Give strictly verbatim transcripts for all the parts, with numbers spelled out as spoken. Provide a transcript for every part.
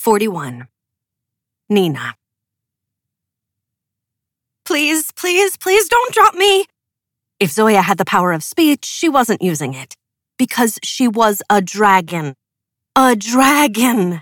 forty-one. Nina. Please, please, please don't drop me. If Zoya had the power of speech, she wasn't using it. Because she was a dragon. A dragon!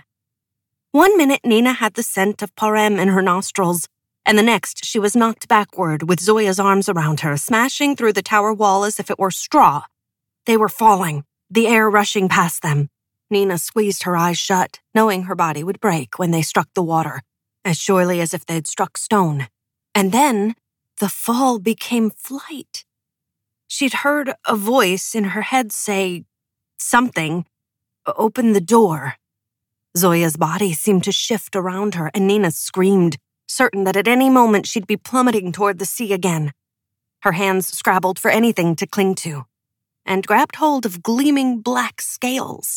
One minute, Nina had the scent of parem in her nostrils, and the next, she was knocked backward with Zoya's arms around her, smashing through the tower wall as if it were straw. They were falling, the air rushing past them. Nina squeezed her eyes shut, knowing her body would break when they struck the water, as surely as if they'd struck stone. And then, the fall became flight. She'd heard a voice in her head say something, open the door. Zoya's body seemed to shift around her, and Nina screamed, certain that at any moment she'd be plummeting toward the sea again. Her hands scrabbled for anything to cling to, and grabbed hold of gleaming black scales.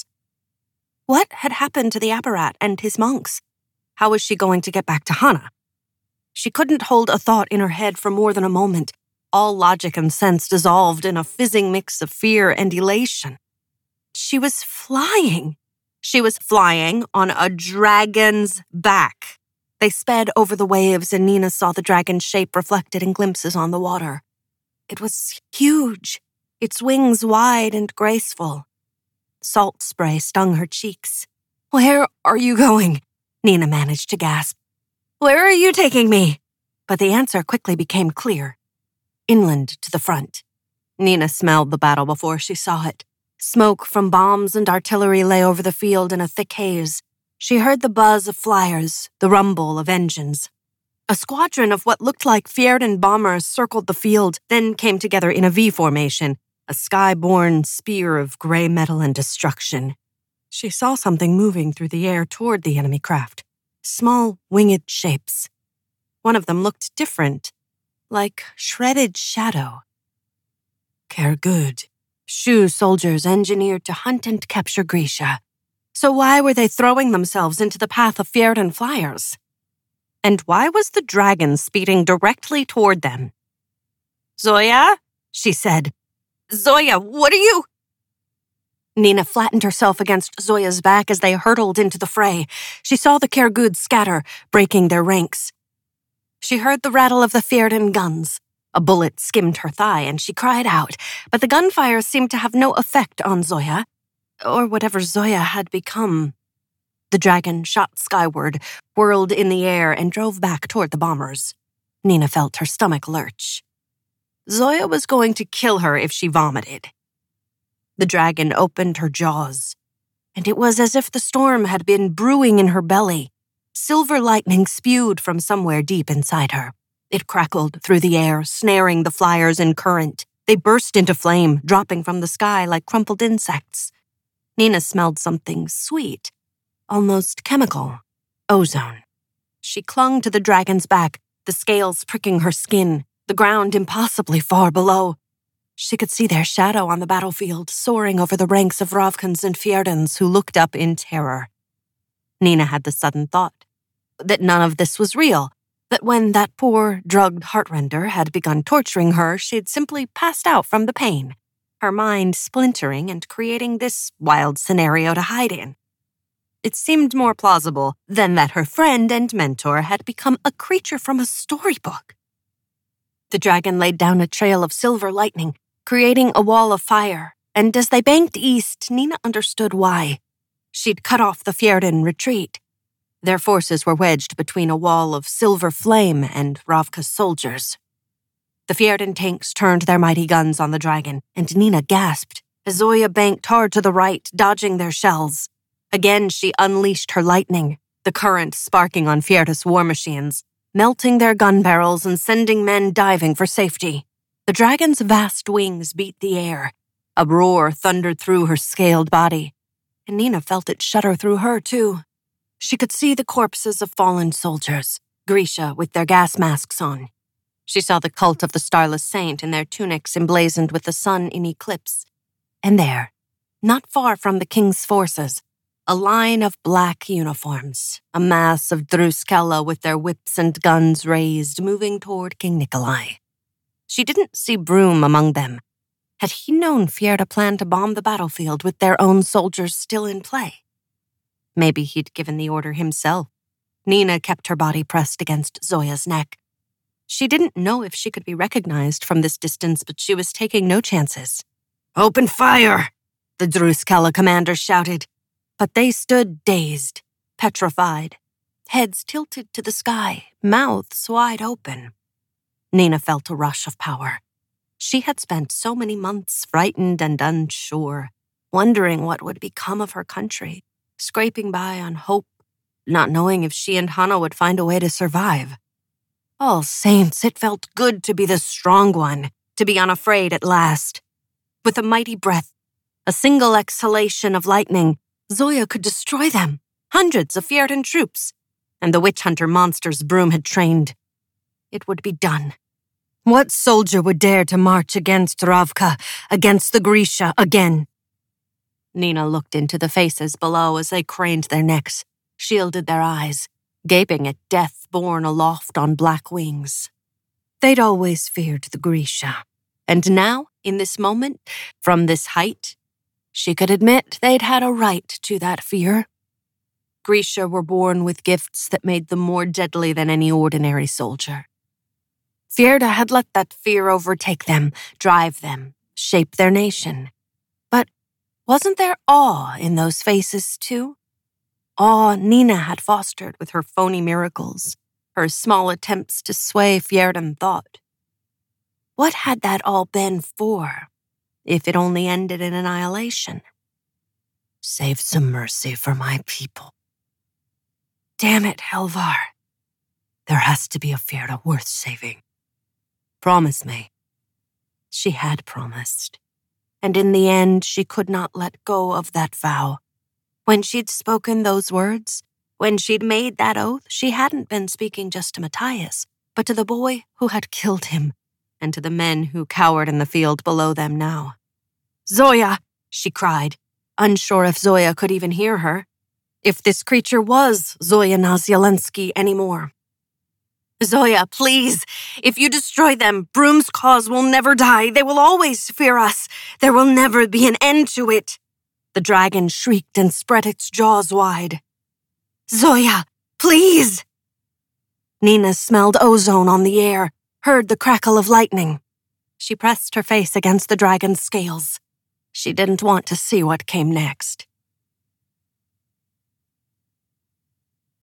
What had happened to the Apparat and his monks? How was she going to get back to Hana? She couldn't hold a thought in her head for more than a moment. All logic and sense dissolved in a fizzing mix of fear and elation. She was flying. She was flying on a dragon's back. They sped over the waves, and Nina saw the dragon's shape reflected in glimpses on the water. It was huge, its wings wide and graceful. Salt spray stung her cheeks. Where are you going? Nina managed to gasp. Where are you taking me? But the answer quickly became clear. Inland to the front. Nina smelled the battle before she saw it. Smoke from bombs and artillery lay over the field in a thick haze. She heard the buzz of flyers, the rumble of engines. A squadron of what looked like Fjerdan bombers circled the field, then came together in a V formation, a sky-born spear of gray metal and destruction. She saw something moving through the air toward the enemy craft. Small, winged shapes. One of them looked different, like shredded shadow. Cairgud, Shu soldiers engineered to hunt and capture Grisha. So why were they throwing themselves into the path of Fjerdan flyers? And why was the dragon speeding directly toward them? Zoya, she said. Zoya, what are you? Nina flattened herself against Zoya's back as they hurtled into the fray. She saw the Cairgud scatter, breaking their ranks. She heard the rattle of the Fjerdan guns. A bullet skimmed her thigh, and she cried out, but the gunfire seemed to have no effect on Zoya, or whatever Zoya had become. The dragon shot skyward, whirled in the air, and drove back toward the bombers. Nina felt her stomach lurch. Zoya was going to kill her if she vomited. The dragon opened her jaws, and it was as if the storm had been brewing in her belly. Silver lightning spewed from somewhere deep inside her. It crackled through the air, snaring the flyers in current. They burst into flame, dropping from the sky like crumpled insects. Nina smelled something sweet, almost chemical. Ozone. She clung to the dragon's back, the scales pricking her skin, the ground impossibly far below. She could see their shadow on the battlefield, soaring over the ranks of Ravkans and Fjerdans who looked up in terror. Nina had the sudden thought that none of this was real, that when that poor, drugged heartrender had begun torturing her, she'd simply passed out from the pain, her mind splintering and creating this wild scenario to hide in. It seemed more plausible than that her friend and mentor had become a creature from a storybook. The dragon laid down a trail of silver lightning, creating a wall of fire, and as they banked east, Nina understood why. She'd cut off the Fjerdan retreat. Their forces were wedged between a wall of silver flame and Ravka's soldiers. The Fjerdan tanks turned their mighty guns on the dragon, and Nina gasped as Zoya banked hard to the right, dodging their shells. Again, she unleashed her lightning, the current sparking on Fjerda's war machines, melting their gun barrels and sending men diving for safety. The dragon's vast wings beat the air. A roar thundered through her scaled body, and Nina felt it shudder through her, too. She could see the corpses of fallen soldiers, Grisha with their gas masks on. She saw the cult of the Starless Saint in their tunics emblazoned with the sun in eclipse. And there, not far from the king's forces, a line of black uniforms, a mass of Druskella with their whips and guns raised, moving toward King Nikolai. She didn't see Broom among them. Had he known Fjerda planned to bomb the battlefield with their own soldiers still in play? Maybe he'd given the order himself. Nina kept her body pressed against Zoya's neck. She didn't know if she could be recognized from this distance, but she was taking no chances. "Open fire!" the Druskella commander shouted. But they stood dazed, petrified, heads tilted to the sky, mouths wide open. Nina felt a rush of power. She had spent so many months frightened and unsure, wondering what would become of her country, scraping by on hope, not knowing if she and Hana would find a way to survive. All saints, it felt good to be the strong one, to be unafraid at last. With a mighty breath, a single exhalation of lightning, Zoya could destroy them, hundreds of Fjerdan troops, and the witch hunter monsters Broom had trained. It would be done. What soldier would dare to march against Ravka, against the Grisha again? Nina looked into the faces below as they craned their necks, shielded their eyes, gaping at death borne aloft on black wings. They'd always feared the Grisha, and now, in this moment, from this height, she could admit they'd had a right to that fear. Grisha were born with gifts that made them more deadly than any ordinary soldier. Fjerda had let that fear overtake them, drive them, shape their nation. But wasn't there awe in those faces, too? Awe Nina had fostered with her phony miracles, her small attempts to sway Fjerdan thought. What had that all been for, if it only ended in annihilation? Save some mercy for my people. Damn it, Helvar. There has to be a Fjerda worth saving. Promise me. She had promised, and in the end she could not let go of that vow. When she'd spoken those words, when she'd made that oath, she hadn't been speaking just to Matthias, but to the boy who had killed him, and to the men who cowered in the field below them now. "Zoya!" she cried, unsure if Zoya could even hear her, if this creature was Zoya Nazyalensky anymore. "Zoya, please! If you destroy them, Broom's cause will never die. They will always fear us. There will never be an end to it." The dragon shrieked and spread its jaws wide. "Zoya, please!" Nina smelled ozone on the air, heard the crackle of lightning. She pressed her face against the dragon's scales. She didn't want to see what came next.